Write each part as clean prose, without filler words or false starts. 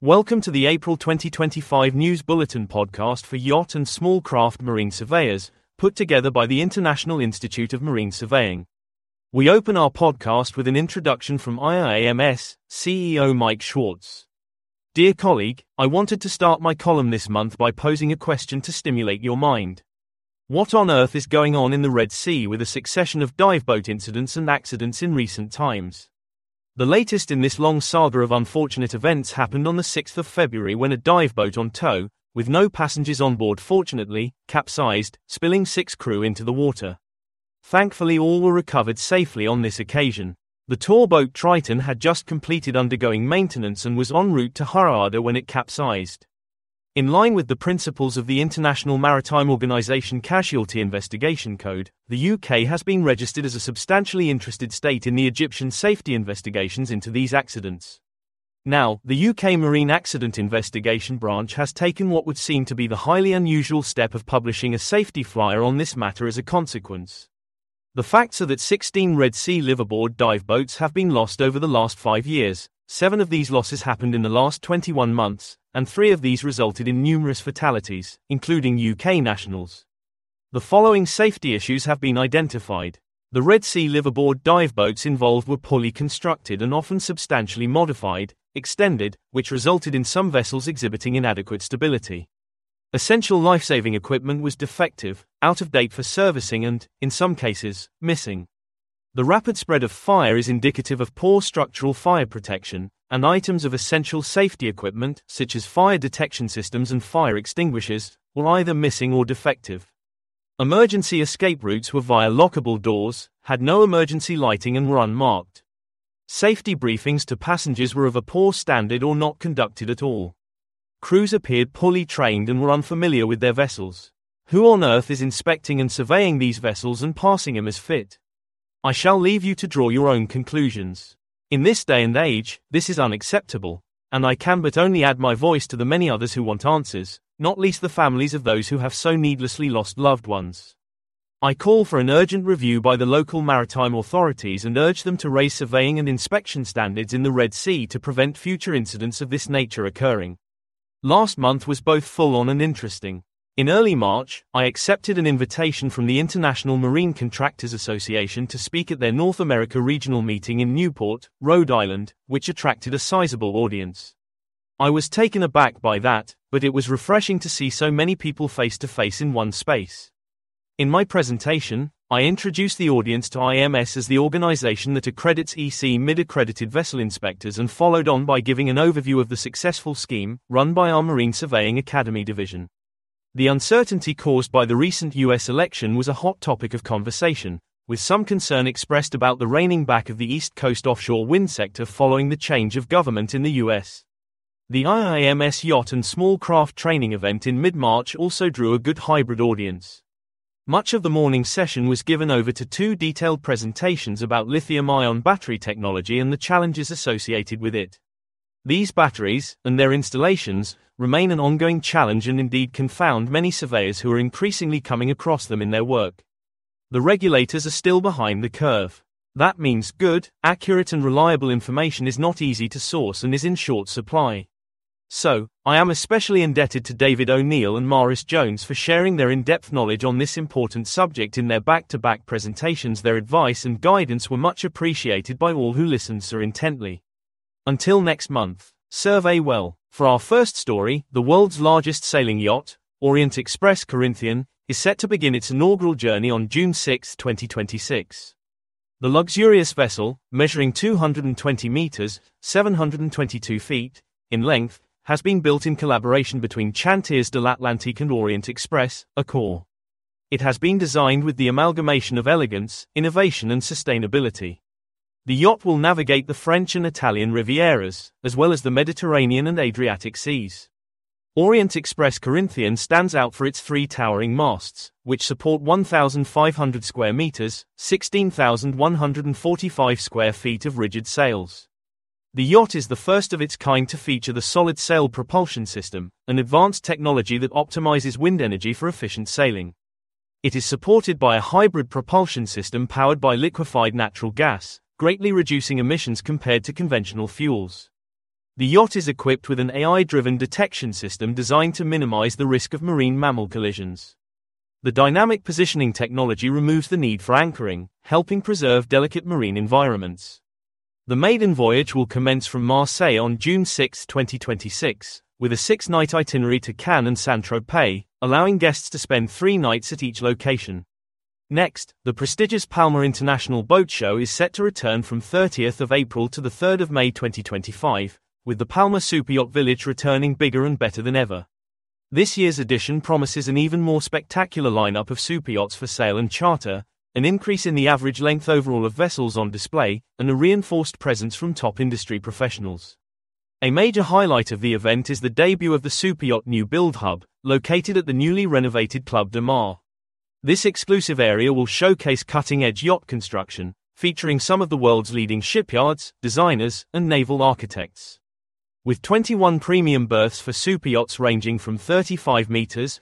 Welcome to the April 2025 News Bulletin podcast for yacht and small craft marine surveyors, put together by the International Institute of Marine Surveying. We open our podcast with an introduction from IIMS CEO Mike Schwartz. Dear colleague, I wanted to start my column this month by posing a question to stimulate your mind. What on earth is going on in the Red Sea with a succession of diveboat incidents and accidents in recent times? The latest in this long saga of unfortunate events happened on the 6th of February when a diveboat on tow, with no passengers on board fortunately, capsized, spilling 6 crew into the water. Thankfully all were recovered safely on this occasion. The tour boat Triton had just completed undergoing maintenance and was en route to Hurghada when it capsized. In line with the principles of the International Maritime Organization Casualty Investigation Code, the UK has been registered as a substantially interested state in the Egyptian safety investigations into these accidents. Now, the UK Marine Accident Investigation Branch has taken what would seem to be the highly unusual step of publishing a safety flyer on this matter as a consequence. The facts are that 16 Red Sea liveaboard dive boats have been lost over the last 5 years. 7 of these losses happened in the last 21 months, and 3 of these resulted in numerous fatalities, including UK nationals. The following safety issues have been identified. The Red Sea liveaboard dive boats involved were poorly constructed and often substantially modified, extended, which resulted in some vessels exhibiting inadequate stability. Essential life-saving equipment was defective, out of date for servicing and, in some cases, missing. The rapid spread of fire is indicative of poor structural fire protection, and items of essential safety equipment, such as fire detection systems and fire extinguishers, were either missing or defective. Emergency escape routes were via lockable doors, had no emergency lighting and were unmarked. Safety briefings to passengers were of a poor standard or not conducted at all. Crews appeared poorly trained and were unfamiliar with their vessels. Who on earth is inspecting and surveying these vessels and passing them as fit? I shall leave you to draw your own conclusions. In this day and age, this is unacceptable, and I can but only add my voice to the many others who want answers, not least the families of those who have so needlessly lost loved ones. I call for an urgent review by the local maritime authorities and urge them to raise surveying and inspection standards in the Red Sea to prevent future incidents of this nature occurring. Last month was both full-on and interesting. In early March, I accepted an invitation from the International Marine Contractors Association to speak at their North America regional meeting in Newport, Rhode Island, which attracted a sizable audience. I was taken aback by that, but it was refreshing to see so many people face to face in one space. In my presentation, I introduced the audience to IMS as the organization that accredits EC mid-accredited vessel inspectors and followed on by giving an overview of the successful scheme run by our Marine Surveying Academy division. The uncertainty caused by the recent US election was a hot topic of conversation, with some concern expressed about the reining back of the East Coast offshore wind sector following the change of government in the US. The IIMS Yacht and Small Craft Training event in mid-March also drew a good hybrid audience. Much of the morning session was given over to 2 detailed presentations about lithium-ion battery technology and the challenges associated with it. These batteries, and their installations, remain an ongoing challenge and indeed confound many surveyors who are increasingly coming across them in their work. The regulators are still behind the curve. That means good, accurate and reliable information is not easy to source and is in short supply. So, I am especially indebted to David O'Neill and Maurice Jones for sharing their in-depth knowledge on this important subject in their back-to-back presentations. Their advice and guidance were much appreciated by all who listened so intently. Until next month, survey well. For our first story, the world's largest sailing yacht, Orient Express Corinthian, is set to begin its inaugural journey on June 6, 2026. The luxurious vessel, measuring 220 meters, 722 feet, in length, has been built in collaboration between Chantiers de l'Atlantique and Orient Express, Accor. It has been designed with the amalgamation of elegance, innovation and sustainability. The yacht will navigate the French and Italian Rivieras, as well as the Mediterranean and Adriatic seas. Orient Express Corinthian stands out for its 3 towering masts, which support 1,500 square meters, 16,145 square feet of rigid sails. The yacht is the first of its kind to feature the solid sail propulsion system, an advanced technology that optimizes wind energy for efficient sailing. It is supported by a hybrid propulsion system powered by liquefied natural gas, greatly reducing emissions compared to conventional fuels. The yacht is equipped with an AI-driven detection system designed to minimize the risk of marine mammal collisions. The dynamic positioning technology removes the need for anchoring, helping preserve delicate marine environments. The maiden voyage will commence from Marseille on June 6, 2026, with a 6-night itinerary to Cannes and Saint-Tropez, allowing guests to spend 3 nights at each location. Next, the prestigious Palma International Boat Show is set to return from 30th of April to the 3rd of May 2025, with the Palma Superyacht Village returning bigger and better than ever. This year's edition promises an even more spectacular lineup of superyachts for sale and charter, an increase in the average length overall of vessels on display, and a reinforced presence from top industry professionals. A major highlight of the event is the debut of the Superyacht New Build Hub, located at the newly renovated Club de Mar. This exclusive area will showcase cutting-edge yacht construction, featuring some of the world's leading shipyards, designers, and naval architects. With 21 premium berths for superyachts ranging from 35 meters,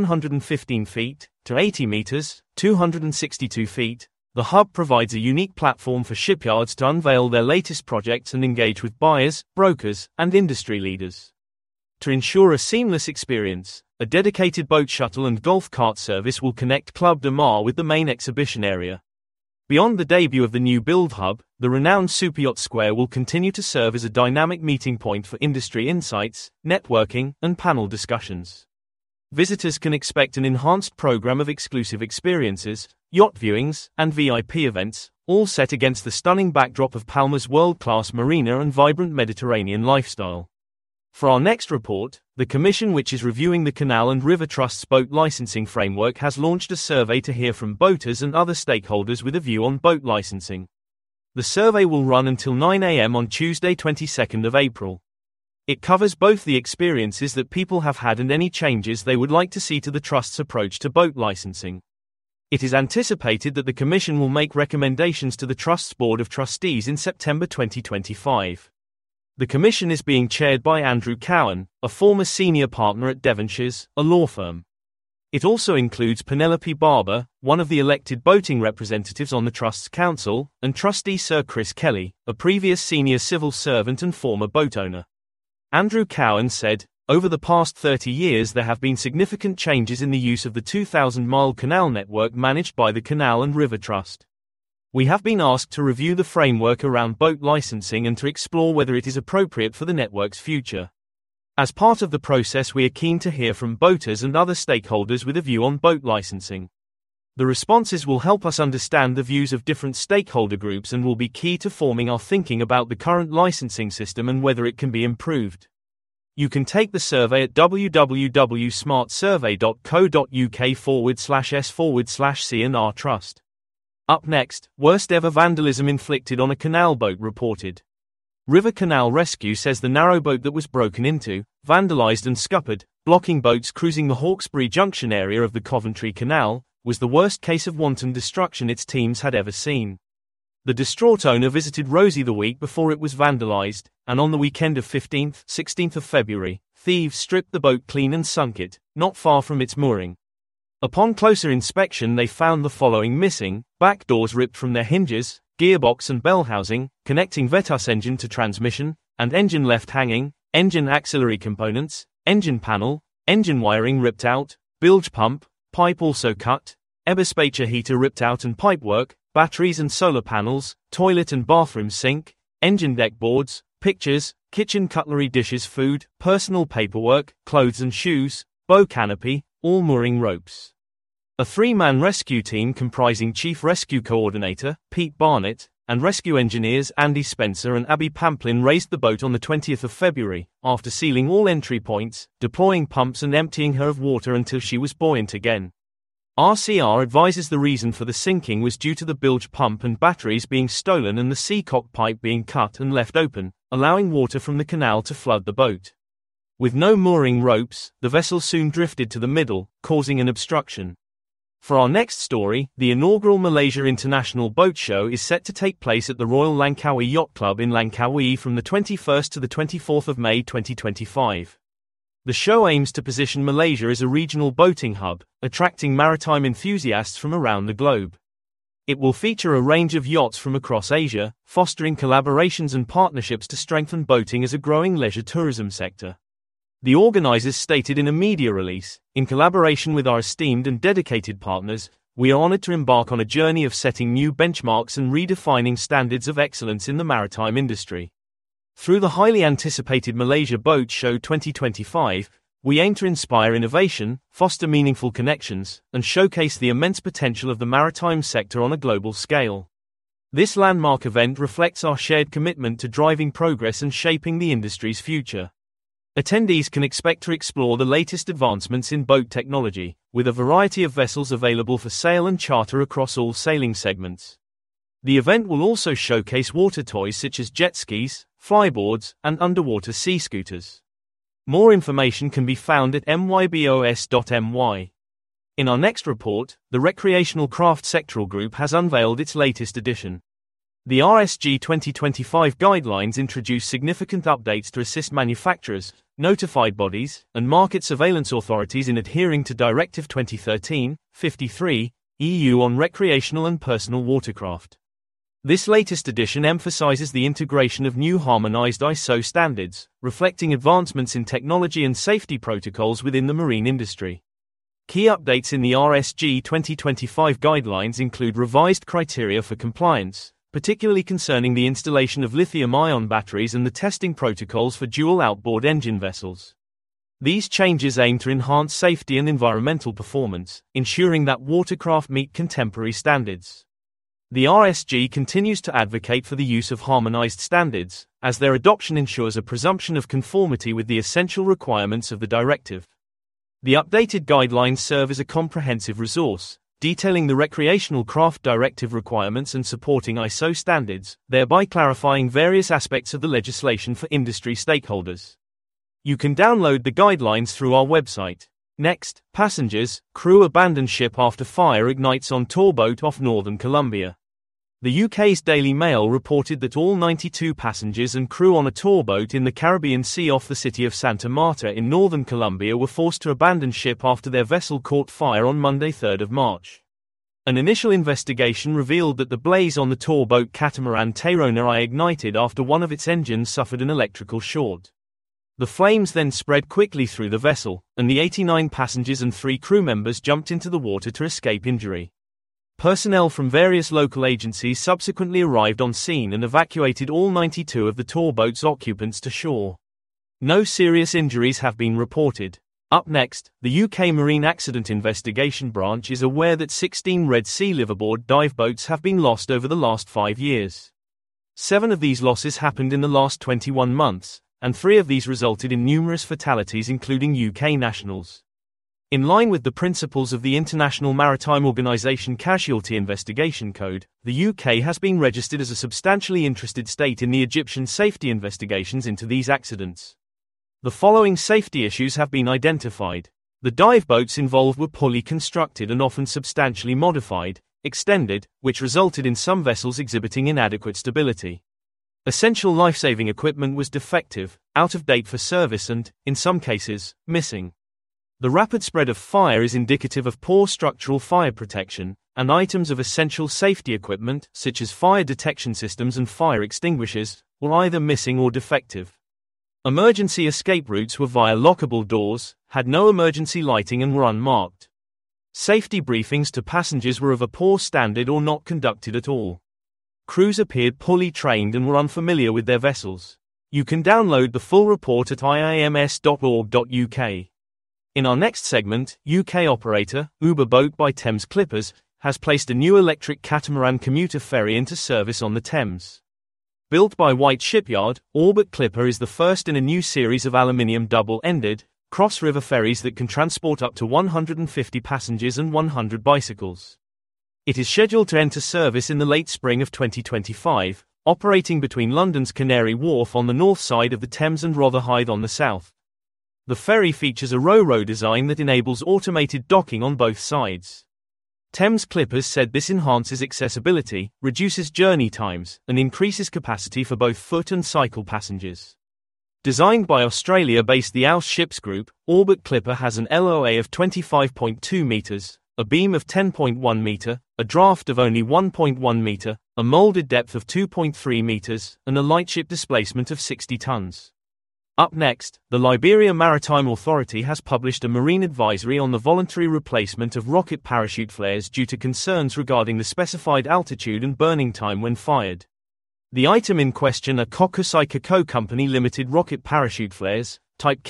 115 feet, to 80 meters, 262 feet, the hub provides a unique platform for shipyards to unveil their latest projects and engage with buyers, brokers, and industry leaders. To ensure a seamless experience, a dedicated boat shuttle and golf cart service will connect Club de Mar with the main exhibition area. Beyond the debut of the new build hub, the renowned Superyacht Square will continue to serve as a dynamic meeting point for industry insights, networking, and panel discussions. Visitors can expect an enhanced program of exclusive experiences, yacht viewings, and VIP events, all set against the stunning backdrop of Palma's world-class marina and vibrant Mediterranean lifestyle. For our next report, the Commission, which is reviewing the Canal and River Trust's boat licensing framework, has launched a survey to hear from boaters and other stakeholders with a view on boat licensing. The survey will run until 9 a.m. on Tuesday, 22nd of April. It covers both the experiences that people have had and any changes they would like to see to the Trust's approach to boat licensing. It is anticipated that the Commission will make recommendations to the Trust's Board of Trustees in September 2025. The Commission is being chaired by Andrew Cowan, a former senior partner at Devonshire's, a law firm. It also includes Penelope Barber, one of the elected boating representatives on the Trust's council, and trustee Sir Chris Kelly, a previous senior civil servant and former boat owner. Andrew Cowan said, "Over the past 30 years there have been significant changes in the use of the 2,000-mile canal network managed by the Canal and River Trust. We have been asked to review the framework around boat licensing and to explore whether it is appropriate for the network's future. As part of the process, we are keen to hear from boaters and other stakeholders with a view on boat licensing. The responses will help us understand the views of different stakeholder groups and will be key to forming our thinking about the current licensing system and whether it can be improved." You can take the survey at www.smartsurvey.co.uk/s/C&R Trust. Up next, worst ever vandalism inflicted on a canal boat reported. River Canal Rescue says the narrowboat that was broken into, vandalized and scuppered, blocking boats cruising the Hawkesbury Junction area of the Coventry Canal, was the worst case of wanton destruction its teams had ever seen. The distraught owner visited Rosie the week before it was vandalized, and on the weekend of 15th, 16th of February, thieves stripped the boat clean and sunk it, not far from its mooring. Upon closer inspection they found the following missing: back doors ripped from their hinges, gearbox and bell housing, connecting Vetus engine to transmission, and engine left hanging, engine auxiliary components, engine panel, engine wiring ripped out, bilge pump, pipe also cut, Eberspacher heater ripped out and pipework, batteries and solar panels, toilet and bathroom sink, engine deck boards, pictures, kitchen cutlery, dishes, food, personal paperwork, clothes and shoes, bow canopy, all mooring ropes. A 3-man rescue team comprising Chief Rescue Coordinator, Pete Barnett, and rescue engineers Andy Spencer and Abby Pamplin raised the boat on the 20th of February, after sealing all entry points, deploying pumps and emptying her of water until she was buoyant again. RCR advises the reason for the sinking was due to the bilge pump and batteries being stolen and the seacock pipe being cut and left open, allowing water from the canal to flood the boat. With no mooring ropes, the vessel soon drifted to the middle, causing an obstruction. For our next story, the inaugural Malaysia International Boat Show is set to take place at the Royal Langkawi Yacht Club in Langkawi from the 21st to the 24th of May 2025. The show aims to position Malaysia as a regional boating hub, attracting maritime enthusiasts from around the globe. It will feature a range of yachts from across Asia, fostering collaborations and partnerships to strengthen boating as a growing leisure tourism sector. The organizers stated in a media release, "In collaboration with our esteemed and dedicated partners, we are honored to embark on a journey of setting new benchmarks and redefining standards of excellence in the maritime industry. Through the highly anticipated Malaysia Boat Show 2025, we aim to inspire innovation, foster meaningful connections, and showcase the immense potential of the maritime sector on a global scale. This landmark event reflects our shared commitment to driving progress and shaping the industry's future." Attendees can expect to explore the latest advancements in boat technology, with a variety of vessels available for sale and charter across all sailing segments. The event will also showcase water toys such as jet skis, flyboards, and underwater sea scooters. More information can be found at mybos.my. In our next report, the Recreational Craft Sectoral Group has unveiled its latest edition. The RSG 2025 guidelines introduce significant updates to assist manufacturers, notified bodies, and market surveillance authorities in adhering to Directive 2013/53 EU on recreational and personal watercraft. This latest edition emphasizes the integration of new harmonized ISO standards, reflecting advancements in technology and safety protocols within the marine industry. Key updates in the RSG 2025 guidelines include revised criteria for compliance, particularly concerning the installation of lithium-ion batteries and the testing protocols for dual outboard engine vessels. These changes aim to enhance safety and environmental performance, ensuring that watercraft meet contemporary standards. The RSG continues to advocate for the use of harmonized standards, as their adoption ensures a presumption of conformity with the essential requirements of the directive. The updated guidelines serve as a comprehensive resource, detailing the Recreational Craft Directive requirements and supporting ISO standards, thereby clarifying various aspects of the legislation for industry stakeholders. You can download the guidelines through our website. Next, passengers, crew abandon ship after fire ignites on tour boat off northern Colombia. The UK's Daily Mail reported that all 92 passengers and crew on a tour boat in the Caribbean Sea off the city of Santa Marta in northern Colombia were forced to abandon ship after their vessel caught fire on Monday, 3rd of March. An initial investigation revealed that the blaze on the tour boat catamaran Tayrona I ignited after one of its engines suffered an electrical short. The flames then spread quickly through the vessel, and the 89 passengers and 3 crew members jumped into the water to escape injury. Personnel from various local agencies subsequently arrived on scene and evacuated all 92 of the tour boat's occupants to shore. No serious injuries have been reported. Up next, the UK Marine Accident Investigation Branch is aware that 16 Red Sea liveaboard dive boats have been lost over the last 5 years. 7 of these losses happened in the last 21 months, and 3 of these resulted in numerous fatalities, including UK nationals. In line with the principles of the International Maritime Organization Casualty Investigation Code, the UK has been registered as a substantially interested state in the Egyptian safety investigations into these accidents. The following safety issues have been identified. The dive boats involved were poorly constructed and often substantially modified, extended, which resulted in some vessels exhibiting inadequate stability. Essential life-saving equipment was defective, out of date for service and, in some cases, missing. The rapid spread of fire is indicative of poor structural fire protection, and items of essential safety equipment, such as fire detection systems and fire extinguishers, were either missing or defective. Emergency escape routes were via lockable doors, had no emergency lighting and were unmarked. Safety briefings to passengers were of a poor standard or not conducted at all. Crews appeared poorly trained and were unfamiliar with their vessels. You can download the full report at iams.org.uk. In our next segment, UK operator, Uber Boat by Thames Clippers, has placed a new electric catamaran commuter ferry into service on the Thames. Built by White Shipyard, Orbit Clipper is the first in a new series of aluminium double-ended, cross-river ferries that can transport up to 150 passengers and 100 bicycles. It is scheduled to enter service in the late spring of 2025, operating between London's Canary Wharf on the north side of the Thames and Rotherhithe on the south. The ferry features a ro-ro design that enables automated docking on both sides. Thames Clippers said this enhances accessibility, reduces journey times, and increases capacity for both foot and cycle passengers. Designed by Australia-based the Aus Ships Group, Orbit Clipper has an LOA of 25.2 meters, a beam of 10.1 meter, a draft of only 1.1 meter, a molded depth of 2.3 meters, and a lightship displacement of 60 tons. Up next, the Liberia Maritime Authority has published a marine advisory on the voluntary replacement of rocket parachute flares due to concerns regarding the specified altitude and burning time when fired. The item in question are Kokusai Kako Company Limited rocket parachute flares, type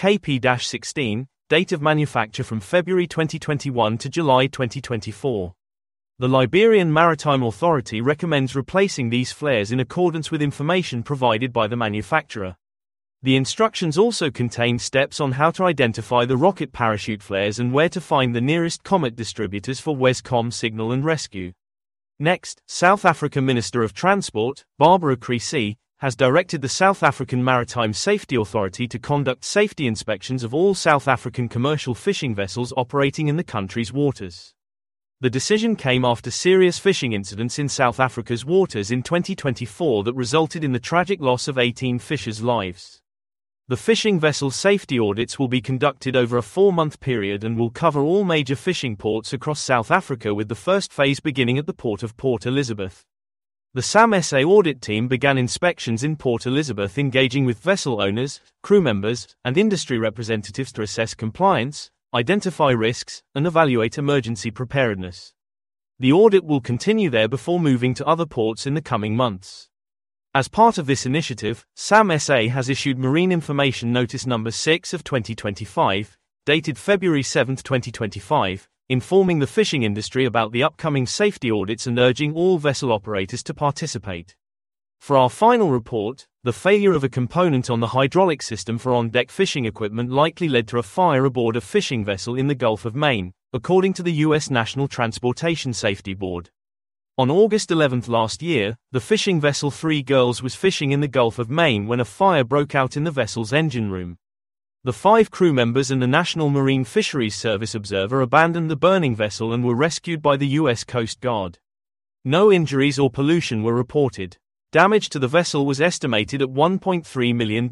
KP-16, date of manufacture from February 2021 to July 2024. The Liberian Maritime Authority recommends replacing these flares in accordance with information provided by the manufacturer. The instructions also contain steps on how to identify the rocket parachute flares and where to find the nearest COMET distributors for WESCOM signal and rescue. Next, South Africa Minister of Transport, Barbara Creecy, has directed the South African Maritime Safety Authority to conduct safety inspections of all South African commercial fishing vessels operating in the country's waters. The decision came after serious fishing incidents in South Africa's waters in 2024 that resulted in the tragic loss of 18 fishers' lives. The fishing vessel safety audits will be conducted over a 4-month period and will cover all major fishing ports across South Africa, with the first phase beginning at the port of Port Elizabeth. The SAM-SA audit team began inspections in Port Elizabeth, engaging with vessel owners, crew members, and industry representatives to assess compliance, identify risks, and evaluate emergency preparedness. The audit will continue there before moving to other ports in the coming months. As part of this initiative, SAM-SA has issued Marine Information Notice No. 6 of 2025, dated February 7, 2025, informing the fishing industry about the upcoming safety audits and urging all vessel operators to participate. For our final report, the failure of a component on the hydraulic system for on-deck fishing equipment likely led to a fire aboard a fishing vessel in the Gulf of Maine, according to the U.S. National Transportation Safety Board. On August 11 last year, the fishing vessel Three Girls was fishing in the Gulf of Maine when a fire broke out in the vessel's engine room. The 5 crew members and the National Marine Fisheries Service observer abandoned the burning vessel and were rescued by the U.S. Coast Guard. No injuries or pollution were reported. Damage to the vessel was estimated at $1.3 million.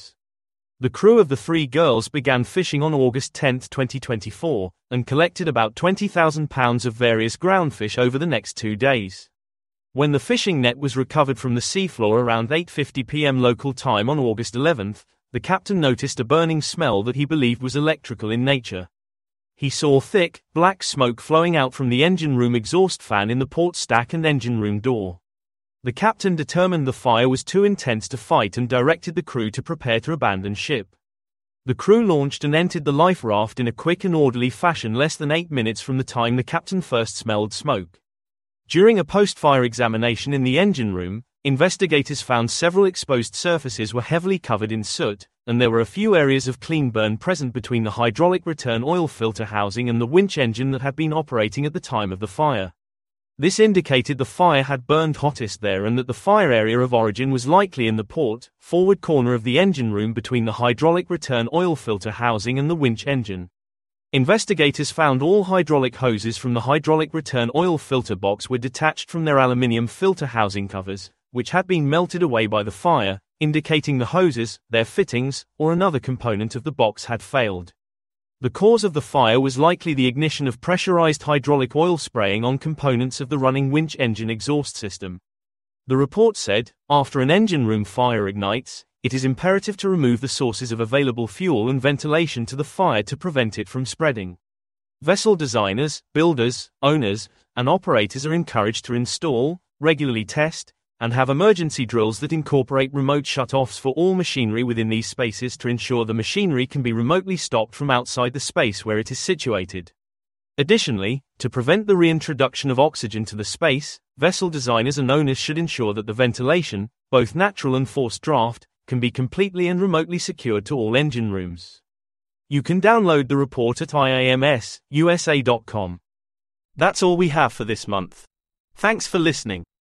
The crew of the Three Girls began fishing on August 10, 2024, and collected about 20,000 pounds of various groundfish over the next 2 days. When the fishing net was recovered from the seafloor around 8:50 p.m. local time on August 11, the captain noticed a burning smell that he believed was electrical in nature. He saw thick, black smoke flowing out from the engine room exhaust fan in the port stack and engine room door. The captain determined the fire was too intense to fight and directed the crew to prepare to abandon ship. The crew launched and entered the life raft in a quick and orderly fashion less than 8 minutes from the time the captain first smelled smoke. During a post-fire examination in the engine room, investigators found several exposed surfaces were heavily covered in soot, and there were a few areas of clean burn present between the hydraulic return oil filter housing and the winch engine that had been operating at the time of the fire. This indicated the fire had burned hottest there and that the fire area of origin was likely in the port, forward corner of the engine room between the hydraulic return oil filter housing and the winch engine. Investigators found all hydraulic hoses from the hydraulic return oil filter box were detached from their aluminium filter housing covers, which had been melted away by the fire, indicating the hoses, their fittings, or another component of the box had failed. The cause of the fire was likely the ignition of pressurized hydraulic oil spraying on components of the running winch engine exhaust system. The report said, after an engine room fire ignites, it is imperative to remove the sources of available fuel and ventilation to the fire to prevent it from spreading. Vessel designers, builders, owners, and operators are encouraged to install, regularly test, and have emergency drills that incorporate remote shut-offs for all machinery within these spaces to ensure the machinery can be remotely stopped from outside the space where it is situated. Additionally, to prevent the reintroduction of oxygen to the space, vessel designers and owners should ensure that the ventilation, both natural and forced draft, can be completely and remotely secured to all engine rooms. You can download the report at iamsusa.com. That's all we have for this month. Thanks for listening.